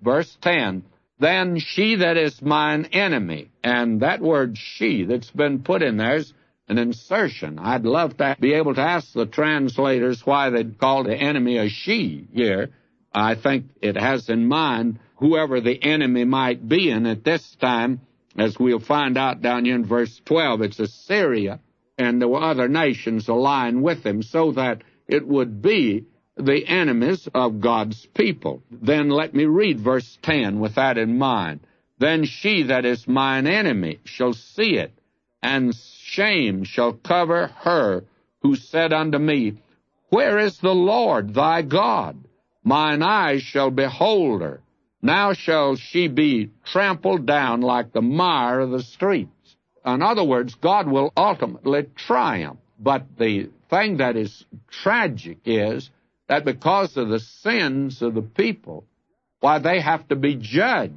verse 10, then she that is mine enemy. And that word she that's been put in there is an insertion. I'd love to be able to ask the translators why they'd call the enemy a she here. I think it has in mind whoever the enemy might be. And at this time, as we'll find out down here in verse 12, it's Assyria, and there were other nations aligned with him, so that it would be the enemies of God's people. Then let me read verse 10 with that in mind. Then she that is mine enemy shall see it, and shame shall cover her who said unto me, where is the Lord thy God? Mine eyes shall behold her. Now shall she be trampled down like the mire of the streets. In other words, God will ultimately triumph. But the thing that is tragic is that because of the sins of the people, why, they have to be judged.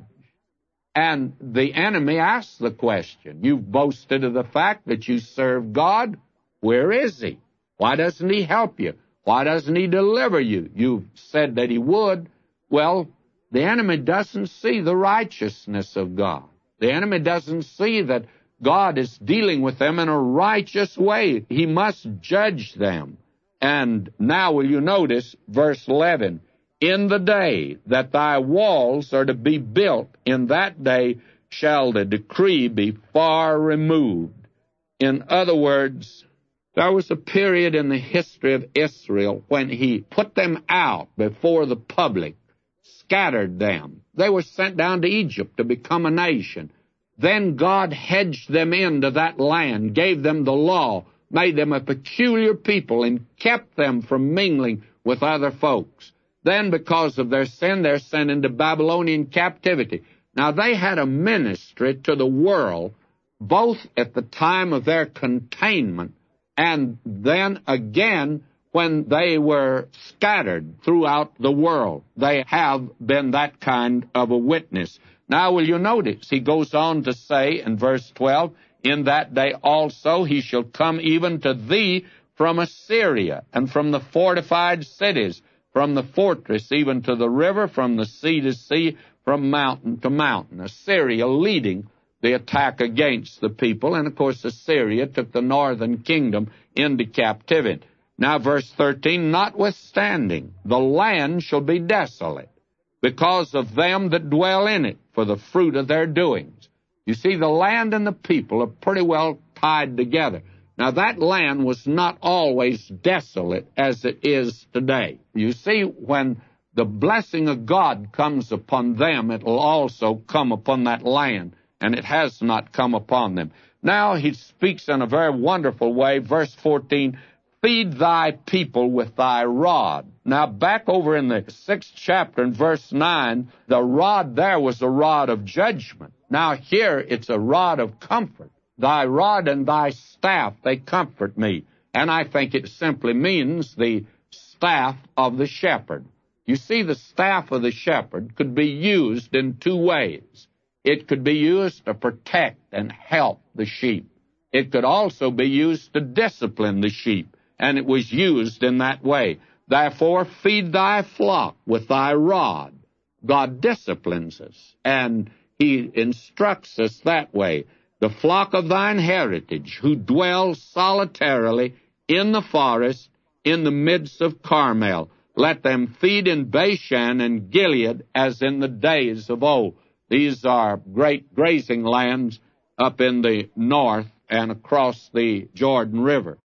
And the enemy asks the question, you've boasted of the fact that you serve God. Where is he? Why doesn't he help you? Why doesn't he deliver you? You've said that he would. Well, the enemy doesn't see the righteousness of God. The enemy doesn't see that God is dealing with them in a righteous way. He must judge them. And now will you notice verse 11, in the day that thy walls are to be built, in that day shall the decree be far removed. In other words, there was a period in the history of Israel when he put them out before the public, scattered them. They were sent down to Egypt to become a nation. Then God hedged them into that land, gave them the law, made them a peculiar people, and kept them from mingling with other folks. Then, because of their sin, they're sent into Babylonian captivity. Now, they had a ministry to the world, both at the time of their containment and then again when they were scattered throughout the world. They have been that kind of a witness. Now, will you notice, he goes on to say in verse 12, in that day also he shall come even to thee from Assyria, and from the fortified cities, from the fortress even to the river, from the sea to sea, from mountain to mountain. Assyria leading the attack against the people, and of course Assyria took the northern kingdom into captivity. Now verse 13, notwithstanding, the land shall be desolate, because of them that dwell in it, for the fruit of their doings. You see, the land and the people are pretty well tied together. Now, that land was not always desolate as it is today. You see, when the blessing of God comes upon them, it will also come upon that land, and it has not come upon them. Now, he speaks in a very wonderful way. Verse 14, feed thy people with thy rod. Now, back over in the 6th chapter, in verse 9, the rod there was a rod of judgment. Now, here it's a rod of comfort. Thy rod and thy staff, they comfort me. And I think it simply means the staff of the shepherd. You see, the staff of the shepherd could be used in two ways. It could be used to protect and help the sheep. It could also be used to discipline the sheep, and it was used in that way. Therefore, feed thy flock with thy rod. God disciplines us, and he instructs us that way. The flock of thine heritage, who dwell solitarily in the forest, in the midst of Carmel. Let them feed in Bashan and Gilead as in the days of old. These are great grazing lands up in the north and across the Jordan River.